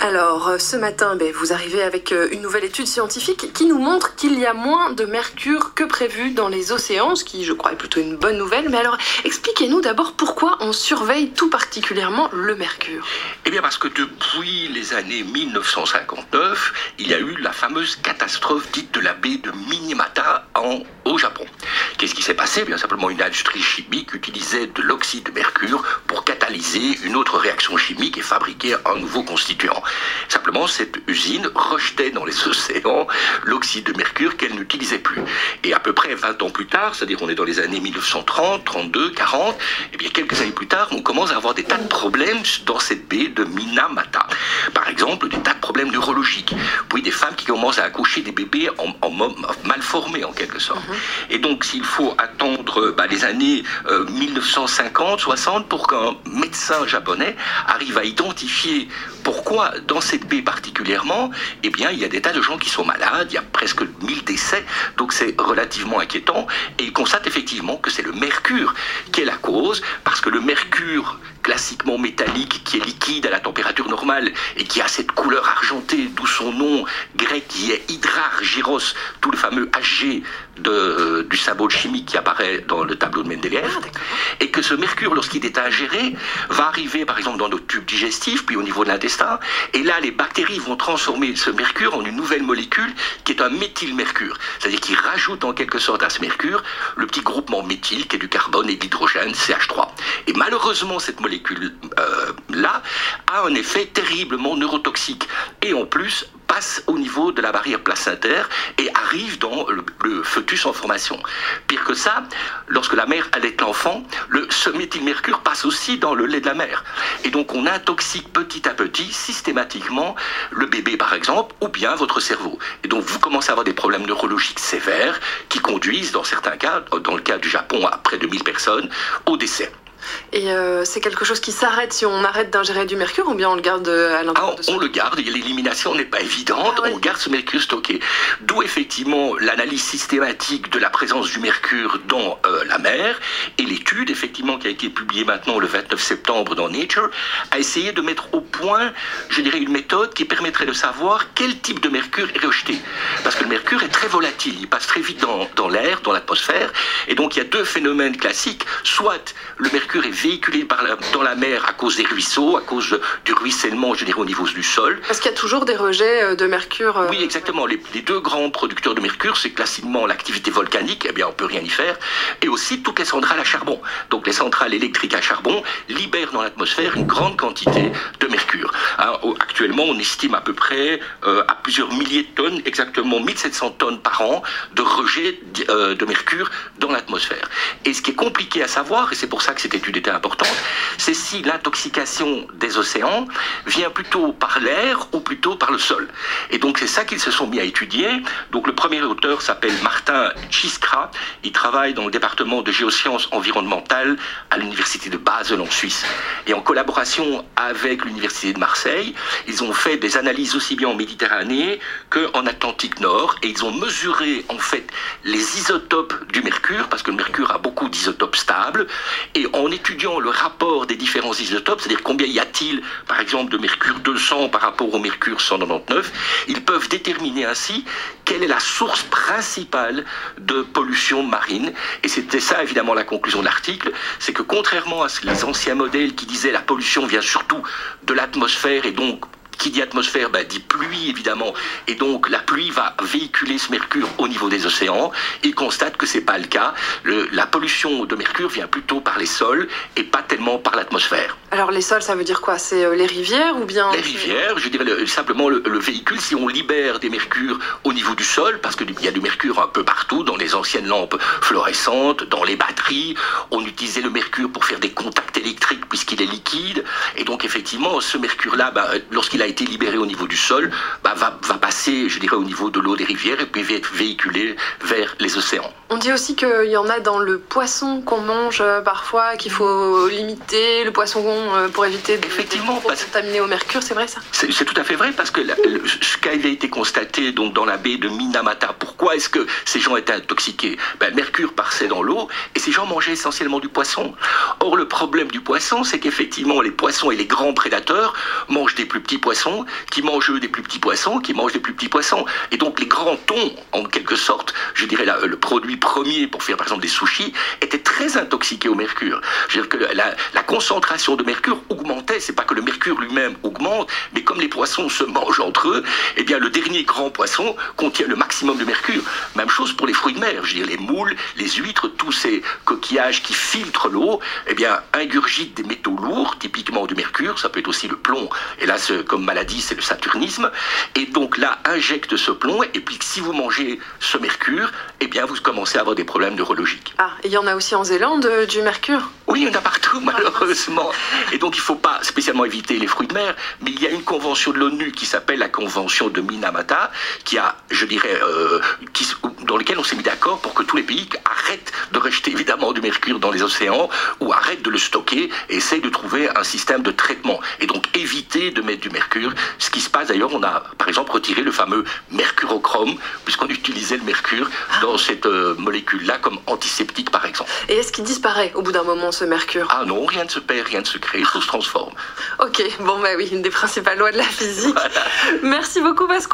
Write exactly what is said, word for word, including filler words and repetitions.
Alors, euh, ce matin, ben, vous arrivez avec euh, une nouvelle étude scientifique qui nous montre qu'il y a moins de mercure que prévu dans les océans, ce qui, je crois, est plutôt une bonne nouvelle. Mais alors, expliquez-nous d'abord pourquoi on surveille tout particulièrement le mercure. Eh bien, parce que depuis les années mille neuf cent cinquante-neuf, il y a eu la fameuse catastrophe dite de la baie de Minamata en, au Japon. Qu'est-ce qui s'est passé? Eh bien, simplement, une industrie chimique utilisait de l'oxyde de mercure pour catalyser une autre réaction chimique et fabriquer un nouveau constituant. Simplement, cette usine rejetait dans les océans l'oxyde de mercure qu'elle n'utilisait plus. Et à peu près vingt ans plus tard, c'est-à-dire on est dans les années mille neuf cent trente, trente-deux, quarante, et bien quelques années plus tard, on commence à avoir des tas de problèmes dans cette baie de Minamata. Par exemple, des tas de problèmes neurologiques, puis des femmes qui commencent à accoucher des bébés en, en, en mal formés en quelque sorte. Mm-hmm. Et donc, s'il faut attendre bah, les années euh, mille neuf cent cinquante, soixante pour qu'un médecin japonais arrive à identifier pourquoi dans cette baie particulièrement, eh bien, il y a des tas de gens qui sont malades, il y a presque mille décès, donc c'est relativement inquiétant. Et il constate effectivement que c'est le mercure qui est la cause, parce que le mercure classiquement métallique, qui est liquide à la température normale et qui a cette couleur argentée, d'où son nom grec qui est hydrargyros, tout le fameux H G de, euh, du symbole chimique qui apparaît dans le tableau de Mendeleïev, ah, et que ce mercure, lorsqu'il est ingéré, va arriver par exemple dans nos tubes digestifs, puis au niveau de l'intestin, et là les bactéries vont transformer ce mercure en une nouvelle molécule qui est un méthylmercure, c'est-à-dire qu'ils rajoutent en quelque sorte à ce mercure le petit groupement méthyle qui est du carbone et de l'hydrogène, C H trois. Et malheureusement cette molécule Euh, là, a un effet terriblement neurotoxique et en plus passe au niveau de la barrière placentaire et arrive dans le, le fœtus en formation. Pire que ça, lorsque la mère allait l'enfant, le, ce méthylmercure passe aussi dans le lait de la mère. Et donc on intoxique petit à petit, systématiquement, le bébé par exemple, ou bien votre cerveau. Et donc vous commencez à avoir des problèmes neurologiques sévères qui conduisent, dans certains cas, dans le cas du Japon, à près de mille personnes, au décès. Et euh, c'est quelque chose qui s'arrête si on arrête d'ingérer du mercure ou bien on le garde à l'intérieur ah, de soi? On le garde, l'élimination n'est pas évidente, ah, ouais. On garde ce mercure stocké. D'où effectivement l'analyse systématique de la présence du mercure dans euh, la mer et l'étude effectivement qui a été publiée maintenant le vingt-neuf septembre dans Nature a essayé de mettre au point, je dirais, une méthode qui permettrait de savoir quel type de mercure est rejeté. Parce que le mercure est très volatile, il passe très vite dans, dans l'air, dans l'atmosphère, et donc il y a deux phénomènes classiques, soit le mercure est véhiculé par la, dans la mer à cause des ruisseaux, à cause du ruissellement, je dirais, au niveau du sol. Parce qu'il y a toujours des rejets de mercure. Euh... Oui, exactement. Les, les deux grands producteurs de mercure, c'est classiquement l'activité volcanique, eh bien, on peut rien y faire, et aussi toutes les centrales à charbon. Donc, les centrales électriques à charbon libèrent dans l'atmosphère une grande quantité de mercure. Hein, actuellement, on estime à peu près euh, à plusieurs milliers de tonnes, exactement mille sept cents tonnes par an, de rejets euh, de mercure dans l'atmosphère. Et ce qui est compliqué à savoir, et c'est pour ça que cette étude était importante, c'est si l'intoxication des océans vient plutôt par l'air ou plutôt par le sol. Et donc c'est ça qu'ils se sont mis à étudier. Donc le premier auteur s'appelle Martin Cziskra, il travaille dans le département de géosciences environnementales à l'université de Basel en Suisse. Et en collaboration avec l'université de Marseille, ils ont fait des analyses aussi bien en Méditerranée qu'en Atlantique Nord, et ils ont mesuré en fait les isotopes du mercure, parce que le mercure a beaucoup d'isotopes stables, et en étudiant le rapport des différents isotopes, c'est-à-dire combien y a-t-il, par exemple, de mercure deux cents par rapport au mercure cent quatre-vingt-dix-neuf, ils peuvent déterminer ainsi quelle est la source principale de pollution marine. Et c'était ça, évidemment, la conclusion de l'article, c'est que contrairement à les anciens modèles qui disaient la pollution vient surtout de l'atmosphère et donc qui dit atmosphère, bah, dit pluie évidemment, et donc la pluie va véhiculer ce mercure au niveau des océans. Il constate que c'est pas le cas. Le, la pollution de mercure vient plutôt par les sols et pas tellement par l'atmosphère. Alors les sols, ça veut dire quoi? C'est euh, les rivières ou bien... Les rivières, je dirais le, simplement le, le véhicule, si on libère des mercures au niveau du sol, parce qu'il y a du mercure un peu partout, dans les anciennes lampes fluorescentes, dans les batteries, on utilisait le mercure pour faire des contacts électriques puisqu'il est liquide, et donc effectivement ce mercure-là, bah, lorsqu'il a été libéré au niveau du sol, bah, va, va passer, je dirais, au niveau de l'eau des rivières et puis va être véhiculé vers les océans. On dit aussi qu'il y en a dans le poisson qu'on mange euh, parfois, qu'il faut limiter le poisson euh, pour éviter de effectivement parce... contaminer au mercure, c'est vrai ça? C'est, c'est tout à fait vrai, parce que la, le, ce qui avait été constaté donc, dans la baie de Minamata, pourquoi est-ce que ces gens étaient intoxiqués? Ben, le mercure passait dans l'eau et ces gens mangeaient essentiellement du poisson. Or, le problème du poisson, c'est qu'effectivement, les poissons et les grands prédateurs mangent des plus petits poissons poissons, qui mangent eux, des plus petits poissons, qui mangent des plus petits poissons. Et donc les grands thons, en quelque sorte, je dirais la, le produit premier pour faire par exemple des sushis, étaient très intoxiqués au mercure. Je veux dire que la, la concentration de mercure augmentait. C'est pas que le mercure lui-même augmente, mais comme les poissons se mangent entre eux, eh bien le dernier grand poisson contient le maximum de mercure. Même chose pour les fruits de mer. Je veux dire les moules, les huîtres, tous ces coquillages qui filtrent l'eau, eh bien ingurgitent des métaux lourds, typiquement du mercure. Ça peut être aussi le plomb. Et là, comme maladie, c'est le saturnisme. Et donc là, injecte ce plomb. Et puis si vous mangez ce mercure, eh bien vous commencez à avoir des problèmes neurologiques. Ah, il y en a aussi en Zélande euh, du mercure? Oui, il y en a partout, malheureusement. Et donc, il ne faut pas spécialement éviter les fruits de mer, mais il y a une convention de l'ONU qui s'appelle la convention de Minamata, qui a, je dirais, euh, qui, dans laquelle on s'est mis d'accord pour que tous les pays arrêtent de rejeter évidemment du mercure dans les océans ou arrêtent de le stocker et essayent de trouver un système de traitement. Et donc, éviter de mettre du mercure. Ce qui se passe d'ailleurs, on a par exemple retiré le fameux mercurochrome, puisqu'on utilisait le mercure dans cette euh, molécule-là comme antiseptique par exemple. Et est-ce qu'il disparaît au bout d'un moment, ce mercure? Ah non, rien ne se perd, rien ne se crée, tout se transforme. Ok, bon bah oui, une des principales lois de la physique. Voilà. Merci beaucoup Pascal.